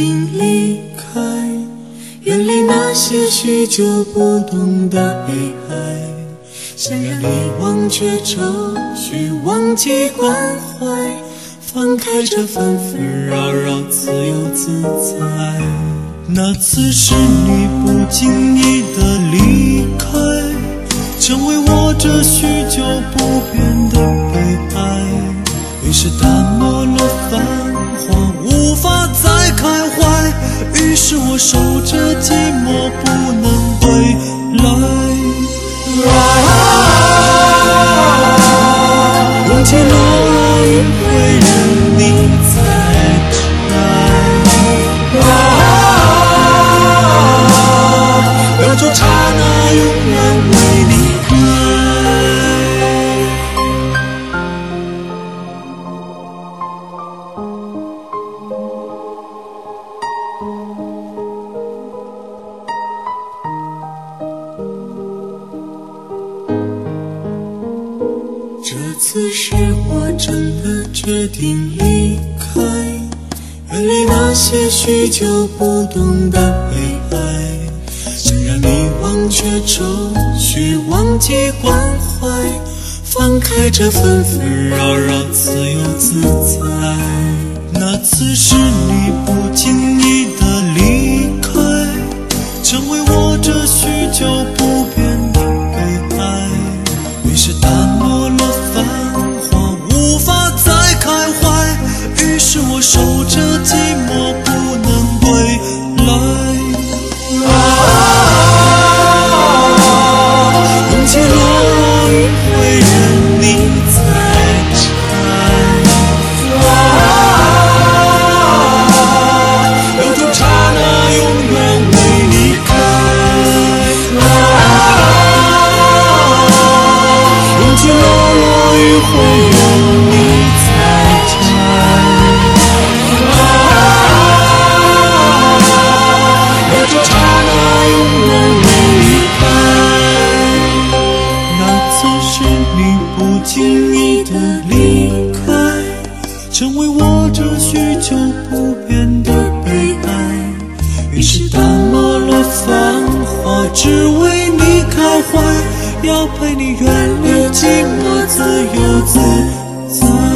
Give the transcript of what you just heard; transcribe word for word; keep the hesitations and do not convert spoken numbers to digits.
定离开，远离那些许久不懂的悲哀，想让你忘却愁绪，忘记关怀，放开这纷纷扰扰，自由自在。那次是你不经意的离开，成为我这许久不变的悲哀，于是淡漠了繁华，无法再开怀，于是我守着寂寞不能归来。忘记落雨会任你采摘，留住刹那永远为你开。这次是我真的决定离开，远离那些许久不懂的悲哀，想让你忘却愁绪，忘记关怀，放开这纷纷扰扰，自由自在。那次是你不经意的离开，成为我这许久不变的悲哀，于是淡漠了繁华，无法再开怀，于是我守着寂寞不能归来。忘记落雨会任你采摘，留住刹那永远为你开。忘记落雨会任你采摘，留住刹那永远为你开。那次是你不经意的离开，成为我这许久不变的悲哀，于是淡漠了繁华，只为你开怀，要陪你远离寂寞，自由自在。